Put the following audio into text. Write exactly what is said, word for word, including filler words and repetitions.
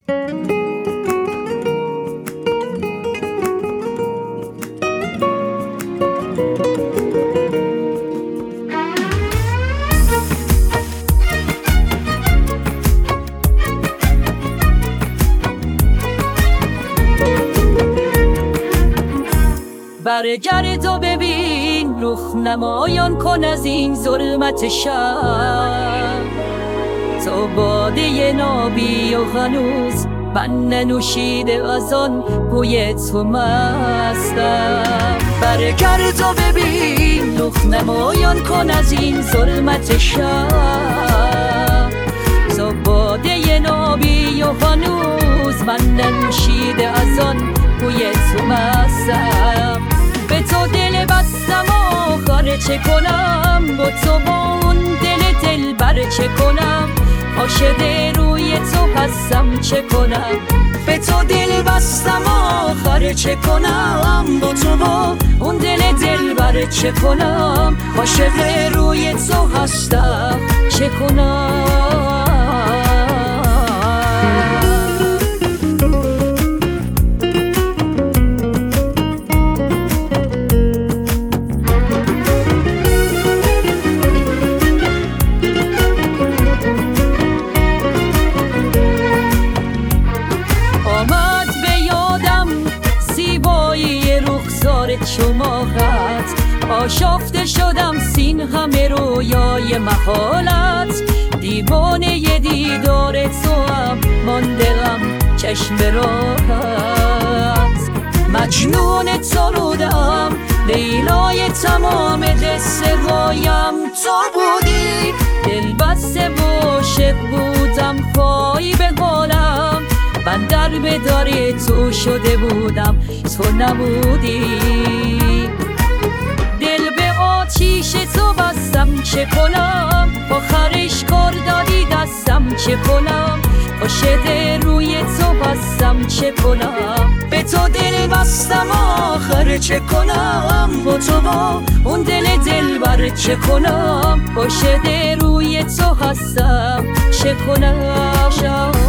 برگرد و ببین، رخ نمایان کن از این ظلمت شب. تو باده نابی و هنوز من ننوشیده از آن بوی تو مستم. برگرد و ببین، رخ نمایان کن از این ظلمت شب. تو باده نابی و هنوز من ننوشیده از آن بوی تو مستم. به تو دل بستم آخر چه کنم، با تو با اون دل دل بر چه کنم. عاشق روی تو هستم چه کنم. به تو دل بستم آخر چه کنم، با تو با اون دل دل بر چه کنم. عاشق روی تو هستم چه کنم. چو ماهت آشفته شدم، سین همه رویای محالت. دیوانه دیدار تو هم ماندم چشم راحت. مجنون تو بودم، لیلای تمام دست قایم تو بودی. دل بسته و عاشق بودم، پایی به حالم. من در به دار تو شده بودم، تو نبودی. دل به آتیش تو بستم چه کنم، آخرش کار دادی دستم چه کنم. عاشق روی تو بستم چه کنم. به تو دل بستم آخر چه کنم، با تو با اون دل دل بر چه کنم. عاشق روی تو هستم چه کنم.